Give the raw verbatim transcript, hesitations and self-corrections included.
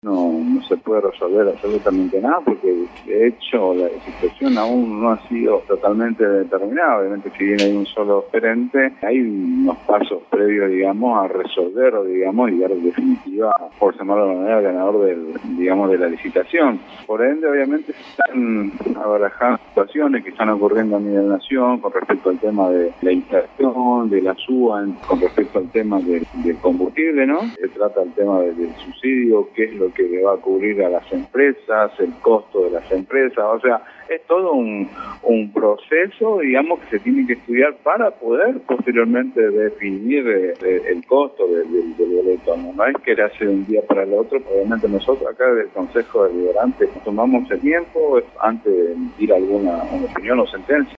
No, no se puede resolver absolutamente nada porque de hecho la situación aún no ha sido totalmente determinada. Obviamente si bien hay un solo gerente, hay unos pasos previos, digamos, a resolver, digamos, y dar en definitiva, por llamarlo de manera, ganador del, digamos, de la licitación. Por ende, obviamente se están abarajando situaciones que están ocurriendo a nivel nación con respecto al tema de la inflación, de la suba, con respecto al tema de, del combustible, ¿no? Se trata del tema de, del subsidio, qué es lo que le va a cubrir a las empresas, el costo de las empresas, o sea, es todo un, un proceso, digamos, que se tiene que estudiar para poder posteriormente definir eh, el costo del, del, del boleto. ¿no? no es que era hacer de un día para el otro, obviamente nosotros acá del Consejo Deliberante tomamos el tiempo antes de emitir alguna una opinión o sentencia.